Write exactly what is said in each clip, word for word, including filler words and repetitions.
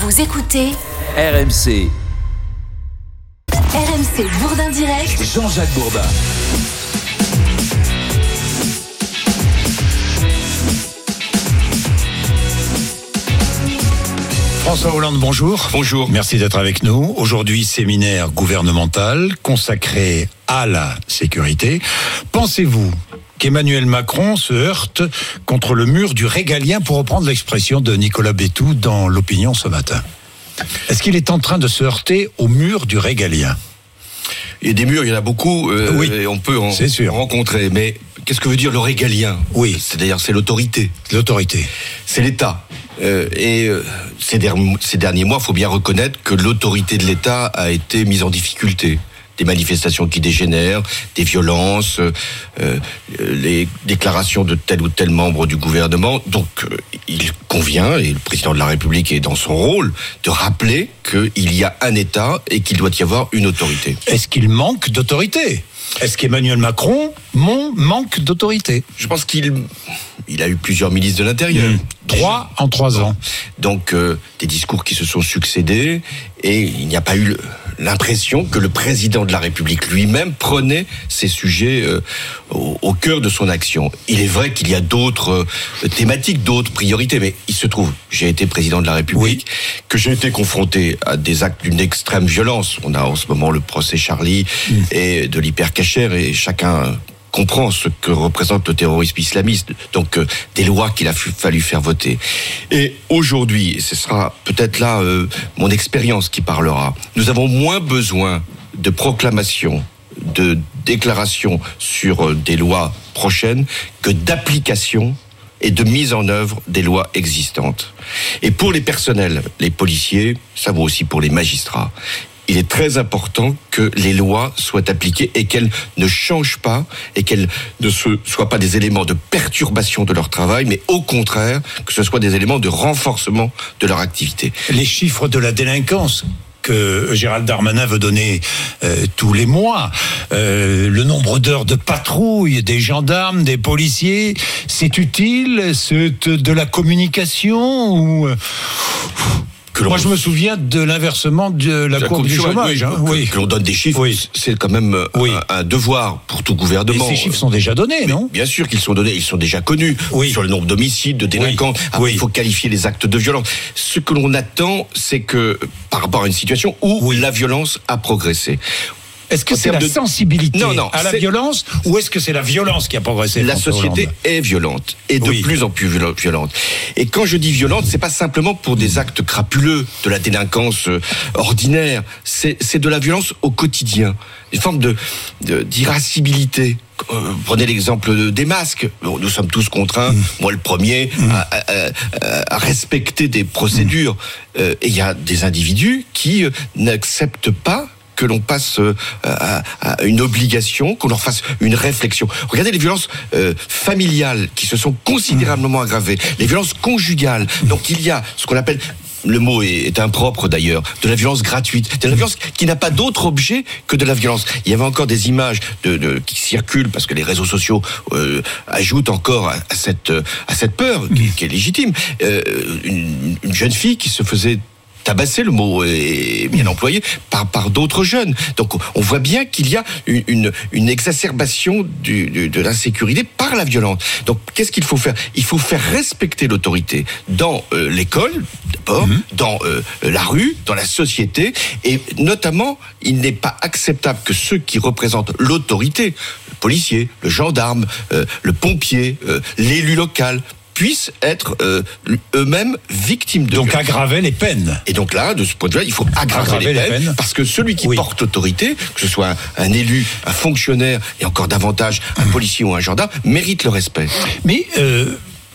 Vous écoutez R M C. R M C Bourdin Direct. Jean-Jacques Bourdin. François Hollande, bonjour. Bonjour. Merci d'être avec nous. Aujourd'hui, séminaire gouvernemental consacré à la sécurité. Pensez-vous qu'Emmanuel Macron se heurte contre le mur du régalien, pour reprendre l'expression de Nicolas Bétou dans l'Opinion ce matin? Est-ce qu'il est en train de se heurter au mur du régalien? Et des murs, il y en a beaucoup, euh, oui, et on peut en c'est sûr. rencontrer. Mais qu'est-ce que veut dire le régalien? Oui. C'est-à-dire, c'est l'autorité. L'autorité. C'est l'État. Euh, et euh, ces, der- ces derniers mois, il faut bien reconnaître que l'autorité de l'État a été mise en difficulté. Des manifestations qui dégénèrent, des violences, euh, les déclarations de tel ou tel membre du gouvernement. Donc, euh, il convient, et le président de la République est dans son rôle, de rappeler qu'il y a un État et qu'il doit y avoir une autorité. Est-ce qu'il manque d'autorité? Est-ce qu'Emmanuel Macron mon, manque d'autorité? Je pense qu'il il a eu plusieurs ministres de l'Intérieur. Mmh. Trois en trois ans. Donc, euh, des discours qui se sont succédés, et il n'y a pas eu l'impression que le président de la République lui-même prenait ces sujets euh, au, au cœur de son action. Il est vrai qu'il y a d'autres euh, thématiques, d'autres priorités, mais il se trouve, j'ai été président de la République, oui. que j'ai été confronté à des actes d'une extrême violence. On a en ce moment le procès Charlie mmh. et de l'hypercacher, et chacun comprend ce que représente le terrorisme islamiste, donc euh, des lois qu'il a fallu faire voter. Et aujourd'hui, et ce sera peut-être là euh, mon expérience qui parlera, nous avons moins besoin de proclamations, de déclarations sur euh, des lois prochaines que d'application et de mise en œuvre des lois existantes. Et pour les personnels, les policiers, ça vaut aussi pour les magistrats. Il est très important que les lois soient appliquées et qu'elles ne changent pas et qu'elles ne se, soient pas des éléments de perturbation de leur travail, mais au contraire, que ce soit des éléments de renforcement de leur activité. Les chiffres de la délinquance que Gérald Darmanin veut donner euh, tous les mois, euh, le nombre d'heures de patrouille des gendarmes, des policiers, c'est utile? C'est de la communication ou... Que Moi, je me souviens de l'inversement de la, la courbe du chômage. Oui, hein, oui. Que l'on donne des chiffres, oui. c'est quand même oui. un, un devoir pour tout gouvernement. Et ces chiffres sont déjà donnés, Mais non? Bien sûr qu'ils sont donnés, ils sont déjà connus. Oui. Sur le nombre d'homicides, de délinquants. Oui. Après, oui. il faut qualifier les actes de violence. Ce que l'on attend, c'est que, par rapport à une situation où oui. la violence a progressé, est-ce que c'est la de... sensibilité non, non, à la c'est... violence, ou est-ce que c'est la violence qui a progressé? La société Hollande est violente, et de oui. plus en plus violente. Et quand je dis violente, c'est pas simplement pour des actes crapuleux, de la délinquance ordinaire, c'est, c'est de la violence au quotidien, une forme de, de, d'irascibilité. Euh, prenez l'exemple des masques. Bon, nous sommes tous contraints, mmh. moi le premier, mmh. à, à, à, à respecter des procédures. Mmh. Euh, et il y a des individus qui euh, n'acceptent pas que l'on passe euh, à, à une obligation, qu'on leur fasse une réflexion. Regardez les violences euh, familiales qui se sont considérablement aggravées, les violences conjugales. Donc il y a ce qu'on appelle, le mot est, est impropre d'ailleurs, de la violence gratuite, de la violence qui n'a pas d'autre objet que de la violence. Il y avait encore des images de, de, qui circulent parce que les réseaux sociaux euh, ajoutent encore à, à, cette, à cette peur qui, qui est légitime. Euh, une, une jeune fille qui se faisait tabasser, le mot est bien employé, par, par d'autres jeunes. Donc on voit bien qu'il y a une, une, une exacerbation du, du, de l'insécurité par la violence. Donc qu'est-ce qu'il faut faire? Il faut faire respecter l'autorité dans euh, l'école, d'abord, mmh. dans euh, la rue, dans la société, et notamment, il n'est pas acceptable que ceux qui représentent l'autorité, le policier, le gendarme, euh, le pompier, euh, l'élu local, puissent être euh, eux-mêmes victimes de donc violence. Aggraver les peines. Et donc là, de ce point de vue-là, il faut aggraver, aggraver les, peines, les peines, parce que celui qui oui. porte l'autorité, que ce soit un, un élu, un fonctionnaire, et encore davantage un mmh. policier ou un gendarme, mérite le respect. Mais euh,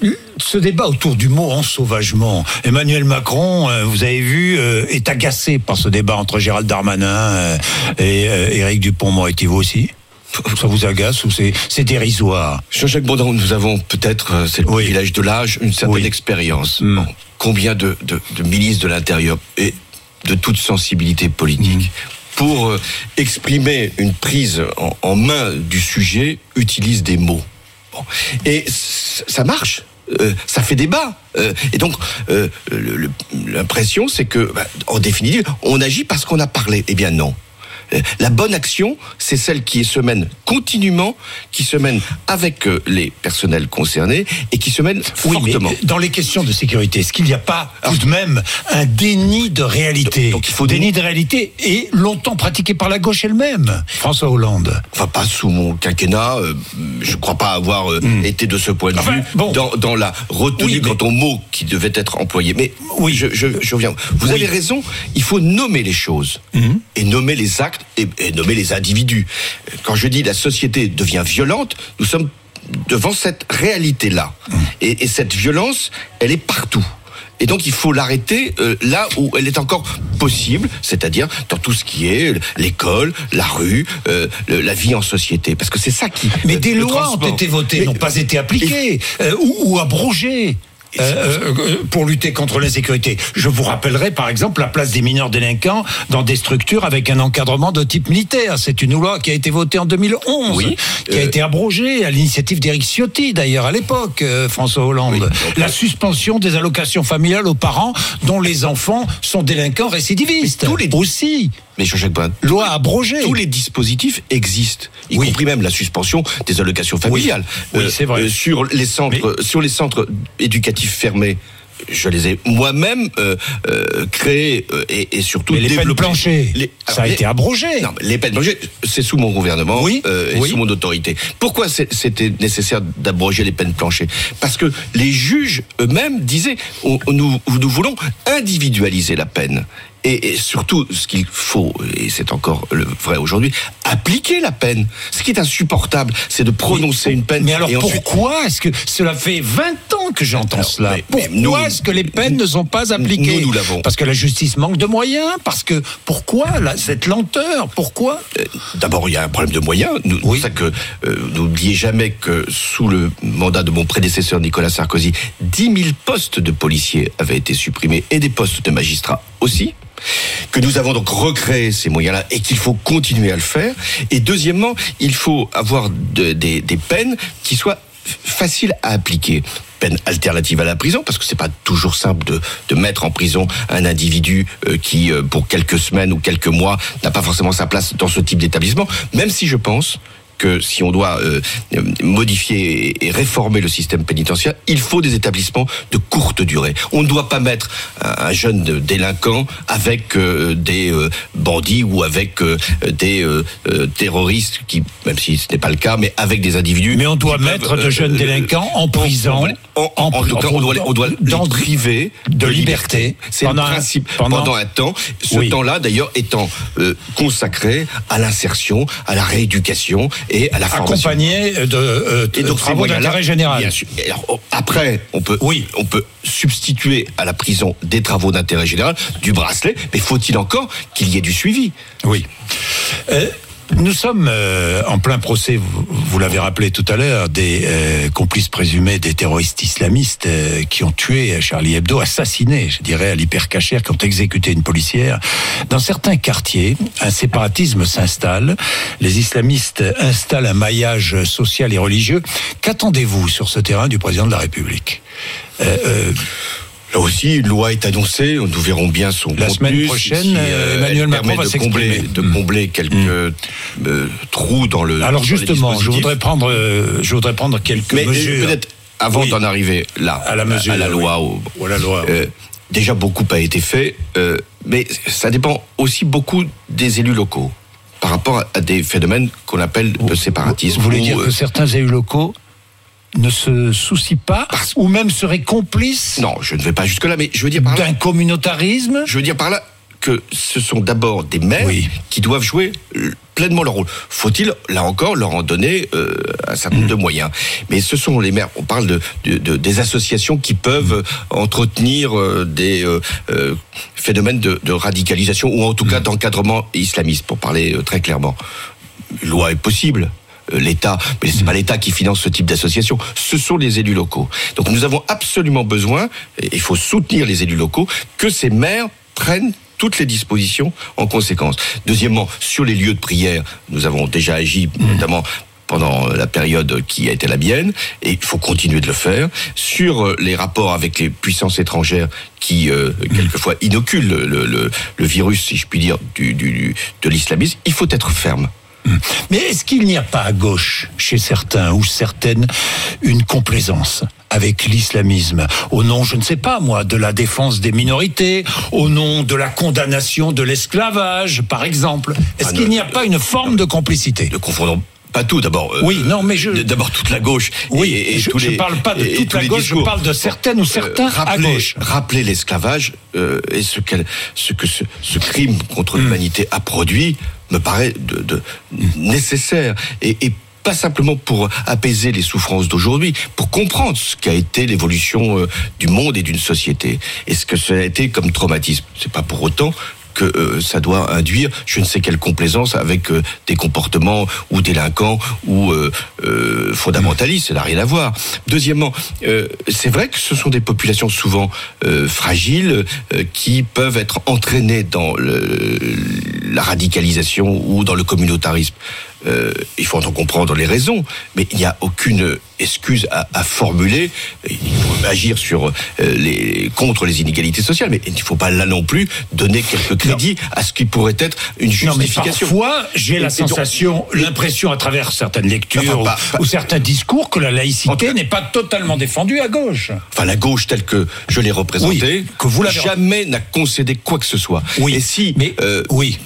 ce débat autour du mot ensauvagement, Emmanuel Macron, euh, vous avez vu, euh, est agacé par ce débat entre Gérald Darmanin euh, et euh, Éric Dupond-Moretti, vous aussi? Ça vous agace ou c'est, c'est dérisoire? Jean-Jacques Bourdin, nous avons peut-être, c'est le oui. privilège de l'âge, une certaine oui. expérience. Mm. Bon, combien de, de, de ministres de l'Intérieur et de toute sensibilité politique mm. pour euh, exprimer une prise en, en main du sujet utilisent des mots. Bon. Et c- ça marche. euh, ça fait débat. Euh, et donc, euh, le, le, l'impression, c'est que, bah, en définitive, on agit parce qu'on a parlé. Eh bien non. La bonne action, c'est celle qui se mène continuellement, qui se mène avec les personnels concernés et qui se mène oui, fortement. Mais dans les questions de sécurité, est-ce qu'il n'y a pas tout de même un déni de réalité ? Donc il faut déni de réalité et longtemps pratiqué par la gauche elle-même. François Hollande. Enfin, pas sous mon quinquennat. Euh, je ne crois pas avoir euh, mm. été de ce point de enfin, vue bon. dans, dans la retenue oui, quant mais... au mot qui devait être employé. Mais oui, je, je, je reviens. Vous oui. avez raison. Il faut nommer les choses mm. et nommer les actes. Et, et nommer les individus. Quand je dis la société devient violente, nous sommes devant cette réalité-là. Mmh. Et, et cette violence, elle est partout. Et donc il faut l'arrêter euh, là où elle est encore possible, c'est-à-dire dans tout ce qui est l'école, la rue, euh, le, la vie en société. Parce que c'est ça qui... Mais euh, des lois transport. ont été votées, Mais, n'ont pas été appliquées, et, euh, ou, ou abrogées. Euh, euh, pour lutter contre l'insécurité. Je vous rappellerai par exemple la place des mineurs délinquants dans des structures avec un encadrement de type militaire. C'est une loi qui a été votée en deux mille onze, oui, qui euh... a été abrogée à l'initiative d'Éric Ciotti d'ailleurs à l'époque, euh, François Hollande. Oui, la suspension des allocations familiales aux parents dont les enfants sont délinquants récidivistes. Tous les aussi. Mais Jean-Jacques Brun, loi abrogée. Tous les dispositifs existent, y oui. compris même la suspension des allocations familiales. Oui, oui c'est vrai. Euh, sur les centres, Mais... sur les centres éducatifs fermés. Je les ai moi-même euh, euh, créés euh, et, et surtout mais les développés. Peines planchées, les, alors, ça a les, été abrogé. Non, mais les peines planchées, c'est sous mon gouvernement oui, euh, et oui. sous mon autorité. Pourquoi c'est, c'était nécessaire d'abroger les peines planchées ? Parce que les juges eux-mêmes disaient on, nous, nous voulons individualiser la peine. Et, et surtout, ce qu'il faut, et c'est encore le vrai aujourd'hui, appliquer la peine. Ce qui est insupportable, c'est de prononcer mais, une peine. Mais alors et pourquoi ensuite... est-ce que cela fait vingt ans que j'entends alors, cela mais, Pourquoi mais nous, est-ce que les peines ne sont pas appliquées ? Nous, nous l'avons. Parce que la justice manque de moyens ? Parce que pourquoi là, cette lenteur ? Pourquoi ? euh, D'abord, il y a un problème de moyens. Nous, oui. C'est pour ça que euh, n'oubliez jamais que sous le mandat de mon prédécesseur Nicolas Sarkozy, dix mille postes de policiers avaient été supprimés et des postes de magistrats aussi. Que nous avons donc recréé ces moyens-là et qu'il faut continuer à le faire. Et deuxièmement, il faut avoir de, des, des peines qui soient faciles à appliquer. Peine alternative à la prison, parce que c'est pas toujours simple de, de mettre en prison un individu euh, qui, euh, pour quelques semaines ou quelques mois, n'a pas forcément sa place dans ce type d'établissement, même si je pense que si on doit euh, modifier et réformer le système pénitentiaire, il faut des établissements de courte durée. On ne doit pas mettre un jeune délinquant avec euh, des euh, bandits ou avec euh, des euh, terroristes, qui, même si ce n'est pas le cas, mais avec des individus. Mais on doit mettre peuvent, de jeunes euh, délinquants en prison. En, en, en, en tout cas, on doit, on doit les priver de, de liberté. liberté. C'est pendant le principe. Un, pendant, pendant un temps. Ce oui. temps-là, d'ailleurs, étant euh, consacré à l'insertion, à la rééducation et à la formation. Accompagné de, euh, de, et donc, de travaux d'intérêt général. Bien sûr. Et alors, après, on peut, oui. on peut substituer à la prison des travaux d'intérêt général, du bracelet, mais faut-il encore qu'il y ait du suivi ? Oui. Euh, Nous sommes euh, en plein procès, vous, vous l'avez rappelé tout à l'heure, des euh, complices présumés des terroristes islamistes euh, qui ont tué Charlie Hebdo, assassiné, je dirais, à l'hypercachère, qui ont exécuté une policière. Dans certains quartiers, un séparatisme s'installe. Les islamistes installent un maillage social et religieux. Qu'attendez-vous sur ce terrain du président de la République ? euh, euh, Là aussi, une loi est annoncée, nous verrons bien son la contenu. La semaine prochaine, si, euh, Emmanuel Macron va de s'exprimer. Combler, de combler quelques mmh. euh, trous dans le. Alors justement, je voudrais prendre, euh, je voudrais prendre quelques Mais, mesures. Peut-être avant oui. d'en arriver là, à la mesure, à la loi, oui. au, ou à la loi. Euh, oui. Déjà beaucoup a été fait, euh, mais ça dépend aussi beaucoup des élus locaux par rapport à des phénomènes qu'on appelle le séparatisme. Vous voulez dire que certains élus locaux ne se soucient pas, Parce... ou même seraient complices. Non, je ne vais pas jusque-là, mais je veux dire par là... D'un communautarisme. Je veux dire par là que ce sont d'abord des maires oui. qui doivent jouer pleinement leur rôle. Faut-il, là encore, leur en donner euh, un certain nombre mmh. de moyens. Mais ce sont les maires, on parle de, de, de des associations qui peuvent mmh. entretenir euh, des euh, euh, phénomènes de, de radicalisation, ou en tout mmh. cas d'encadrement islamiste, pour parler euh, très clairement. Une loi est possible. L'État, mais c'est pas l'État qui finance ce type d'association, ce sont les élus locaux. Donc nous avons absolument besoin, et il faut soutenir les élus locaux, que ces maires prennent toutes les dispositions en conséquence. Deuxièmement, sur les lieux de prière, nous avons déjà agi, mmh. notamment pendant la période qui a été la mienne, et il faut continuer de le faire, sur les rapports avec les puissances étrangères qui, euh, quelquefois, inoculent le, le, le virus, si je puis dire, du, du, de l'islamisme. Il faut être ferme. Mais est-ce qu'il n'y a pas à gauche, chez certains ou certaines, une complaisance avec l'islamisme, au nom, je ne sais pas moi, de la défense des minorités, au nom de la condamnation de l'esclavage, par exemple? Est-ce ah, qu'il n'y a pas une forme non, de complicité? Ne confondons pas tout, d'abord. Euh, oui, non, mais je... D'abord toute la gauche. Oui, et, et je ne parle pas de toute la gauche, je parle de certaines ou certains euh, rappeler, à gauche. Rappeler l'esclavage euh, et ce, ce que ce, ce crime contre mmh. l'humanité a produit me paraît de, de nécessaire. Et, et pas simplement pour apaiser les souffrances d'aujourd'hui, pour comprendre ce qu'a été l'évolution euh, du monde et d'une société. Et ce que ça a été comme traumatisme. C'est pas pour autant que euh, ça doit induire je ne sais quelle complaisance avec euh, des comportements ou délinquants ou euh, euh, fondamentalistes, ça n'a rien à voir. Deuxièmement, euh, c'est vrai que ce sont des populations souvent euh, fragiles euh, qui peuvent être entraînées dans le, la radicalisation ou dans le communautarisme. Euh, il faut en comprendre les raisons, mais il n'y a aucune excuse à, à formuler. Il faut agir sur, euh, les, contre les inégalités sociales, mais il ne faut pas là non plus donner quelques crédits non. à ce qui pourrait être une justification. Non, mais parfois, j'ai et, la sensation, donc, l'impression à travers certaines lectures enfin, pas, ou, pas, ou certains discours que la laïcité n'est pas totalement défendue à gauche. Enfin, la gauche telle que je l'ai représentée, oui, que vous l'avez... jamais n'a concédé quoi que ce soit. Oui, et si, mais euh, oui.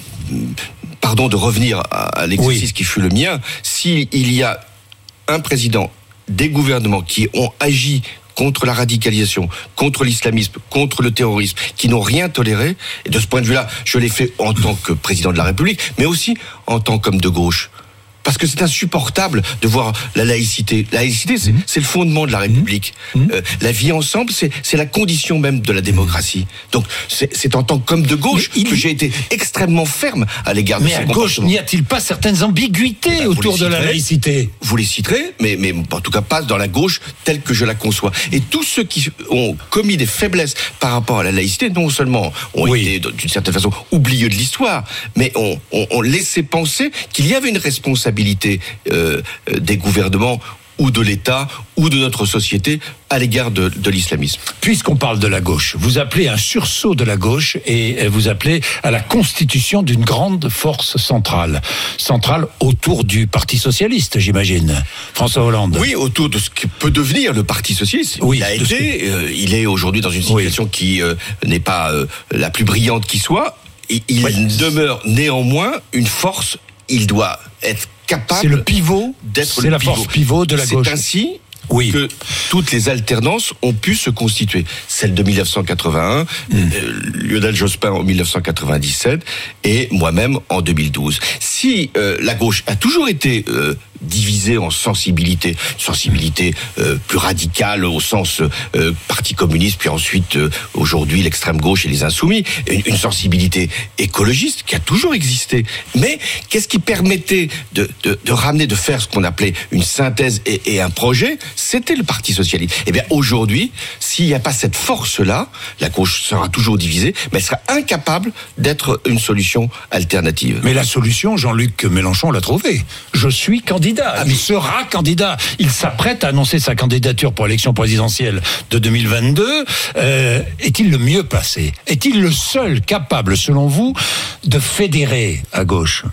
Pardon de revenir à l'exercice oui. qui fut le mien, s'il y a un président, des gouvernements qui ont agi contre la radicalisation, contre l'islamisme, contre le terrorisme, qui n'ont rien toléré, et de ce point de vue-là, je l'ai fait en tant que président de la République, mais aussi en tant qu'homme de gauche. Parce que c'est insupportable de voir la laïcité. La laïcité, c'est, mmh. c'est le fondement de la République. Mmh. Euh, la vie ensemble, c'est, c'est la condition même de la démocratie. Donc, c'est, c'est en tant qu'homme de gauche il... que j'ai été extrêmement ferme à l'égard de mais ces à gauche, n'y a-t-il pas certaines ambiguïtés ben, autour de la laïcité? Vous les citerez, mais, mais en tout cas pas dans la gauche telle que je la conçois. Et tous ceux qui ont commis des faiblesses par rapport à la laïcité, non seulement ont oui. été d'une certaine façon oublieux de l'histoire, mais ont, ont, ont laissé penser qu'il y avait une responsabilité Euh, des gouvernements ou de l'État ou de notre société à l'égard de, de l'islamisme. Puisqu'on parle de la gauche, vous appelez un sursaut de la gauche et vous appelez à la constitution d'une grande force centrale. Centrale autour du Parti Socialiste, j'imagine. François Hollande. Oui, autour de ce que peut devenir le Parti Socialiste. Oui, il a été, que... euh, il est aujourd'hui dans une situation oui. qui euh, n'est pas euh, la plus brillante qui soit. Il, il oui. demeure néanmoins une force. Il doit être capable. C'est le pivot. D'être c'est le la pivot. force pivot de la c'est gauche. C'est ainsi oui. que toutes les alternances ont pu se constituer. Celle de dix-neuf cent quatre-vingt-un, mmh. euh, Lionel Jospin en dix-neuf cent quatre-vingt-dix-sept et moi-même en deux mille douze. Si euh, la gauche a toujours été euh, divisée en sensibilités, sensibilité euh, plus radicale au sens euh, Parti communiste, puis ensuite euh, aujourd'hui l'extrême gauche et les insoumis, une, une sensibilité écologiste qui a toujours existé. Mais qu'est-ce qui permettait de, de, de ramener, de faire ce qu'on appelait une synthèse et, et un projet? C'était le Parti socialiste. Eh bien aujourd'hui, s'il n'y a pas cette force-là, la gauche sera toujours divisée, mais elle sera incapable d'être une solution alternative. Mais la solution, Jean-Luc Mélenchon l'a trouvée. Je suis candidat. Ah, il sera candidat. Il s'apprête à annoncer sa candidature pour l'élection présidentielle de deux mille vingt-deux. Euh, est-il le mieux placé? Est-il le seul capable, selon vous, de fédérer à gauche?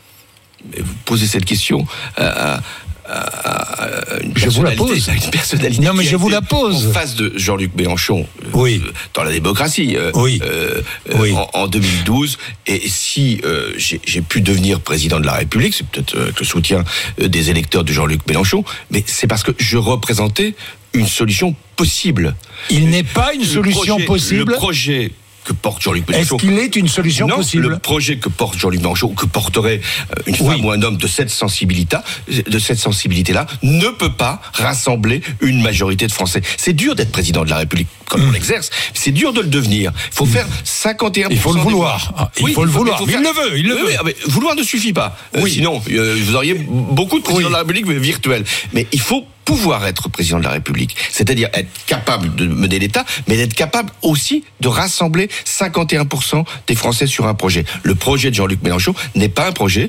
Vous posez cette question à... À une je vous la pose. Une personnalité non, mais je vous la pose. En face de Jean-Luc Mélenchon, oui. euh, dans la démocratie, euh, oui. Euh, oui. En, en deux mille douze. Et si euh, j'ai, j'ai pu devenir président de la République, c'est peut-être avec le soutien des électeurs de Jean-Luc Mélenchon, mais c'est parce que je représentais une solution possible. Il n'est pas une le solution projet, possible. Le projet que porte Jean-Luc Mélenchon. Est-ce qu'il est une solution non, possible? Le projet que porte Jean-Luc Mélenchon, que porterait une femme oui. ou un homme de cette sensibilité, de cette sensibilité-là, ne peut pas rassembler une majorité de Français. C'est dur d'être président de la République quand mmh. on l'exerce. C'est dur de le devenir. Il faut faire cinquante et un pour cent. Il faut le vouloir. Ah, il oui, faut le vouloir. Il, faut faire... il le veut. Il le oui, veut. Oui, mais vouloir ne suffit pas. Oui. Euh, sinon, euh, vous auriez beaucoup de présidents oui. de la République mais virtuels. Mais il faut pouvoir être président de la République, c'est-à-dire être capable de mener l'État, mais d'être capable aussi de rassembler cinquante et un pour cent des Français sur un projet. Le projet de Jean-Luc Mélenchon n'est pas un projet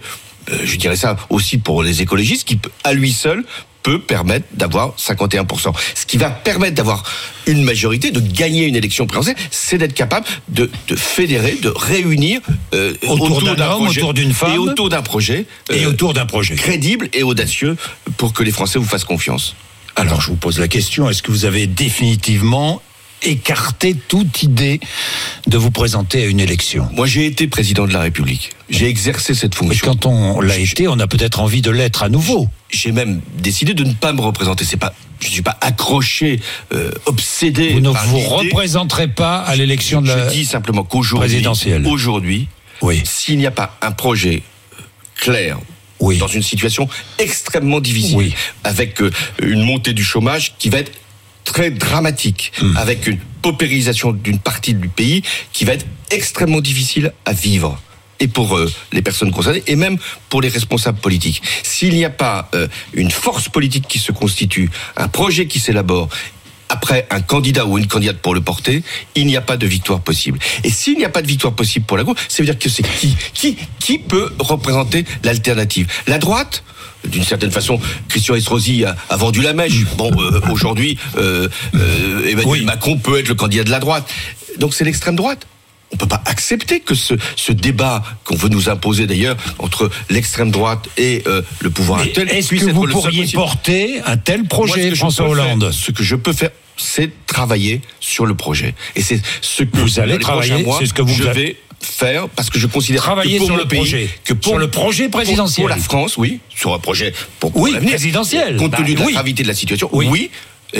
euh, je dirais ça aussi pour les écologistes, qui à lui seul peut permettre d'avoir cinquante et un pour cent. Ce qui va permettre d'avoir une majorité, de gagner une élection présidentielle, c'est d'être capable de, de fédérer, de réunir euh, autour, autour d'un, d'un homme, projet, autour d'une femme, et autour d'un projet, et euh, autour d'un projet crédible et audacieux pour que les Français vous fassent confiance. Alors je vous pose la question, est-ce que vous avez définitivement écarté toute idée de vous présenter à une élection? Moi, j'ai été président de la République. J'ai exercé cette fonction. Mais quand on l'a été, on a peut-être envie de l'être à nouveau. J'ai même décidé de ne pas me représenter. C'est pas, je ne suis pas accroché, euh, obsédé. Vous ne par vous l'idée. représenterez pas à l'élection de la Je dis simplement qu'aujourd'hui, présidentielle. Aujourd'hui, oui. s'il n'y a pas un projet clair, oui. dans une situation extrêmement difficile, oui. avec euh, une montée du chômage qui va être très dramatique, mmh. avec une paupérisation d'une partie du pays qui va être extrêmement difficile à vivre, et pour euh, les personnes concernées, et même pour les responsables politiques. S'il n'y a pas euh, une force politique qui se constitue, un projet qui s'élabore, après un candidat ou une candidate pour le porter, il n'y a pas de victoire possible. Et s'il n'y a pas de victoire possible pour la gauche, ça veut dire que c'est qui qui qui peut représenter l'alternative? La droite? D'une certaine façon, Christian Estrosi a, a vendu la mèche. Bon, euh, aujourd'hui, euh, euh, Emmanuel oui. Macron peut être le candidat de la droite. Donc c'est l'extrême droite. On peut pas accepter que ce, ce débat qu'on veut nous imposer d'ailleurs entre l'extrême droite et euh, le pouvoir Mais actuel. Est-ce que vous pourriez porter un tel projet, Moi, François Hollande? faire, Ce que je peux faire, c'est travailler sur le projet. Et c'est ce que vous allez travailler. Mois, c'est ce que vous je avez... vais faire parce que je considère travailler que pour sur le, le pays, projet, que pour sur le projet présidentiel, pour, pour la France, oui, sur un projet pour, pour oui, l'avenir, présidentiel, compte tenu bah, de la oui. gravité de la situation, oui. oui.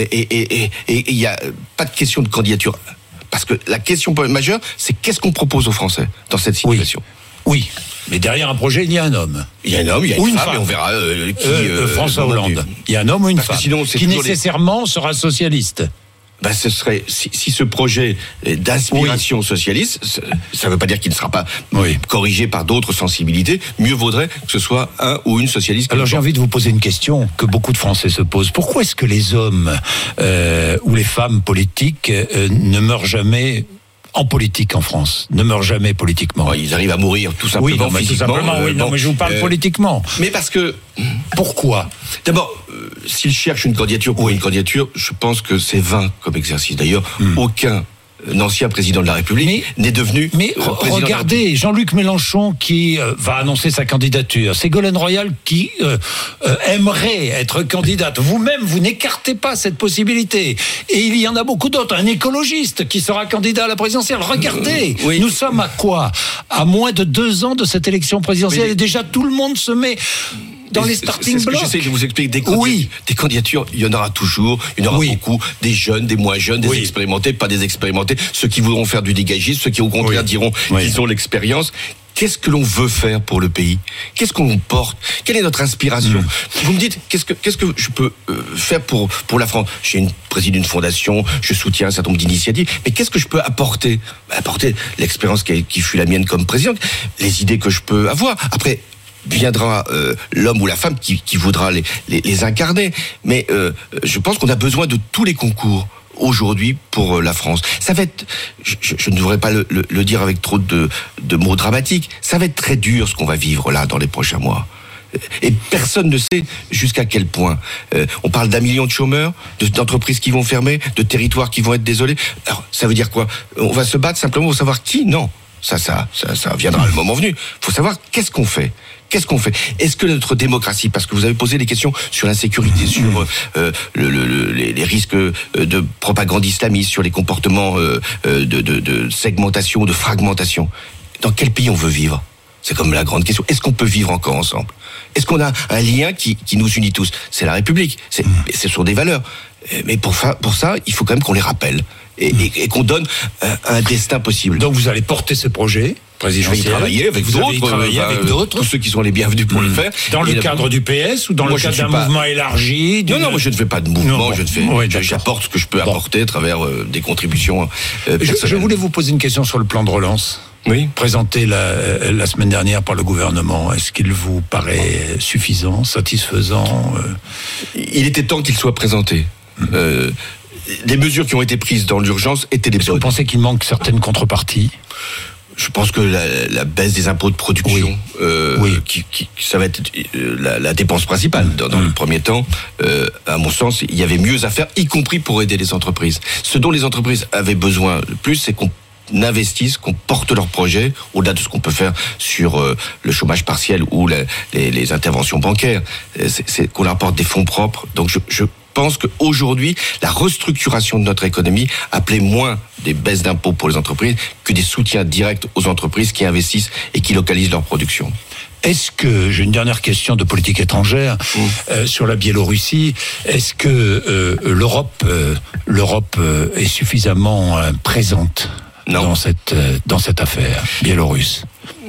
Et il y a pas de question de candidature. Parce que la question majeure, c'est qu'est-ce qu'on propose aux Français dans cette situation. Oui. oui. Mais derrière un projet, il y a un homme. Il y a un homme, il y a une, ou une femme, femme, et on verra euh, qui. Euh, euh, François Hollande. Il y a un homme ou une Parce femme. Sinon, qui nécessairement les... sera socialiste. Ben, ce serait si, si ce projet d'inspiration oui. socialiste, ça ne veut pas dire qu'il ne sera pas oui. corrigé par d'autres sensibilités. Mieux vaudrait que ce soit un ou une socialiste. Alors j'ai envie de vous poser une question que beaucoup de Français se posent. Pourquoi est-ce que les hommes euh, ou les femmes politiques euh, ne meurent jamais en politique en France, ne meurent jamais politiquement? Ils arrivent à mourir tout simplement. Oui, non, mais physiquement. Tout simplement, euh, oui, non, bon, mais je vous parle euh, politiquement. Mais parce que pourquoi? D'abord, euh, s'ils cherchent une candidature pour oui. une candidature, je pense que c'est vain comme exercice. D'ailleurs, hum. aucun ancien président de la République mais, n'est devenu mais euh, regardez, Jean-Luc Mélenchon qui euh, va annoncer sa candidature, Ségolène Royal qui euh, euh, aimerait être candidate. Vous-même, vous n'écartez pas cette possibilité. Et il y en a beaucoup d'autres. Un écologiste qui sera candidat à la présidentielle. Regardez, euh, oui. nous sommes à quoi? À moins de deux ans de cette élection présidentielle mais, et déjà tout le monde se met dans les starting blocks. J'essaie de vous expliquer. Des candidatures, oui. des candidatures, il y en aura toujours. Il y en aura oui. beaucoup. Des jeunes, des moins jeunes, des oui. expérimentés, pas des expérimentés. Ceux qui voudront faire du dégagisme, ceux qui au contraire oui. diront oui. qu'ils ont l'expérience. Qu'est-ce que l'on veut faire pour le pays? Qu'est-ce qu'on porte? Quelle est notre inspiration? mmh. Vous me dites, qu'est-ce que, qu'est-ce que je peux euh, faire pour, pour la France? J'ai une, préside une fondation, je soutiens un certain nombre d'initiatives, mais qu'est-ce que je peux apporter? Apporter l'expérience qui, qui fut la mienne comme présidente, les idées que je peux avoir. Après, viendra euh, l'homme ou la femme qui, qui voudra les, les, les incarner. Mais euh, je pense qu'on a besoin de tous les concours aujourd'hui pour euh, la France. Ça va être, je, je ne devrais pas le, le, le dire avec trop de, de mots dramatiques, ça va être très dur ce qu'on va vivre là dans les prochains mois. Et personne ne sait jusqu'à quel point. Euh, on parle d'un million de chômeurs, de, d'entreprises qui vont fermer, de territoires qui vont être désolés. Alors, ça veut dire quoi? On va se battre simplement pour savoir qui? Non. Ça, ça, ça, ça viendra le moment venu. Il faut savoir qu'est-ce qu'on fait. Qu'est-ce qu'on fait? Est-ce que notre démocratie, parce que vous avez posé des questions sur l'insécurité, sur euh, le, le, les, les risques de propagande islamiste, sur les comportements euh, de, de, de segmentation, de fragmentation, dans quel pays on veut vivre? C'est comme la grande question. Est-ce qu'on peut vivre encore ensemble? Est-ce qu'on a un lien qui, qui nous unit tous? C'est la République. C'est, ce sont des valeurs. Mais pour, pour ça, il faut quand même qu'on les rappelle. Et, et, et qu'on donne un, un destin possible. Donc vous allez porter ce projet présidentiel. Je vais y travailler avec vous d'autres, allez y travailler euh, avec d'autres. Tous ceux qui sont les bienvenus pour mmh. le faire. Dans et le cadre la... du P S ou dans moi, le cadre d'un pas... mouvement élargi d'une... Non, non, moi je ne fais pas de mouvement. Non, bon. je ne fais. Oui, j'apporte ce que je peux bon. apporter à travers euh, des contributions euh, personnelles. Je, je voulais vous poser une question sur le plan de relance. Oui. Présenté la, la semaine dernière par le gouvernement. Est-ce qu'il vous paraît suffisant, satisfaisant? euh... Il était temps qu'il soit présenté. Mmh. Euh, Les mesures qui ont été prises dans l'urgence étaient des bonnes. Est-ce que vous pensez qu'il manque certaines contreparties? Je pense que la, la baisse des impôts de production, oui. Euh, oui. Qui, qui, ça va être la, la dépense principale dans, dans mmh. le premier temps. Euh, à mon sens, il y avait mieux à faire, y compris pour aider les entreprises. Ce dont les entreprises avaient besoin le plus, c'est qu'on investissent, qu'on porte leurs projets, au-delà de ce qu'on peut faire sur euh, le chômage partiel ou la, les, les interventions bancaires. C'est, c'est qu'on leur apporte des fonds propres. Donc je, je Je pense qu'aujourd'hui, la restructuration de notre économie appelait moins des baisses d'impôts pour les entreprises que des soutiens directs aux entreprises qui investissent et qui localisent leur production. Est-ce que, j'ai une dernière question de politique étrangère, mmh. euh, sur la Biélorussie, est-ce que euh, l'Europe, euh, l'Europe euh, est suffisamment euh, présente non. dans cette, euh, dans cette affaire biélorusse ?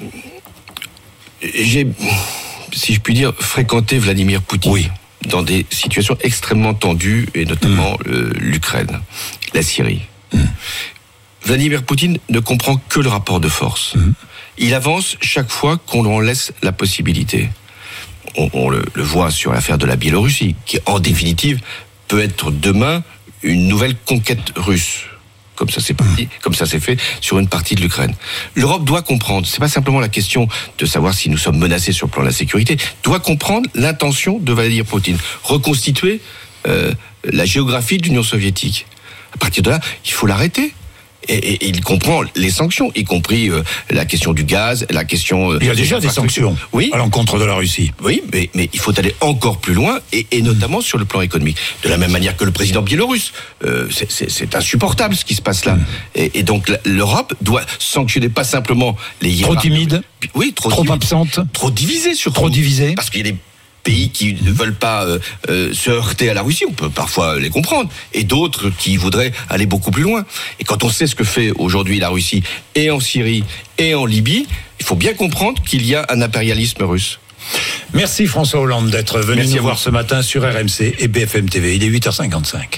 J'ai, si je puis dire, fréquenté Vladimir Poutine. Oui. Dans des situations extrêmement tendues, et notamment mmh. euh, l'Ukraine, la Syrie. Mmh. Vladimir Poutine ne comprend que le rapport de force. Mmh. Il avance chaque fois qu'on en laisse la possibilité. On, on le, le voit sur l'affaire de la Biélorussie, qui en définitive peut être demain une nouvelle conquête russe. Comme ça, c'est parti, comme ça s'est fait sur une partie de l'Ukraine. L'Europe doit comprendre, c'est pas simplement la question de savoir si nous sommes menacés sur le plan de la sécurité, doit comprendre l'intention de Vladimir Poutine, reconstituer euh, la géographie de l'Union soviétique. À partir de là, il faut l'arrêter. Et, et, et il comprend les sanctions, y compris euh, la question du gaz, la question... Euh, il y a déjà des sanctions oui. à l'encontre de la Russie. Oui, mais, mais il faut aller encore plus loin, et, et notamment mmh. sur le plan économique. De la même manière que le président biélorusse. Euh, c'est, c'est, c'est insupportable ce qui se passe là. Mmh. Et, et donc l'Europe doit sanctionner pas simplement les... Trop timide. Oui, trop, trop timide, absente. Trop divisée surtout. Trop divisée. Parce qu'il y a des pays qui ne veulent pas euh, euh, se heurter à la Russie, on peut parfois les comprendre, et d'autres qui voudraient aller beaucoup plus loin. Et quand on sait ce que fait aujourd'hui la Russie, et en Syrie, et en Libye, il faut bien comprendre qu'il y a un impérialisme russe. Merci François Hollande d'être venu Merci nous voir ce matin sur R M C et B F M T V. Il est huit heures cinquante-cinq.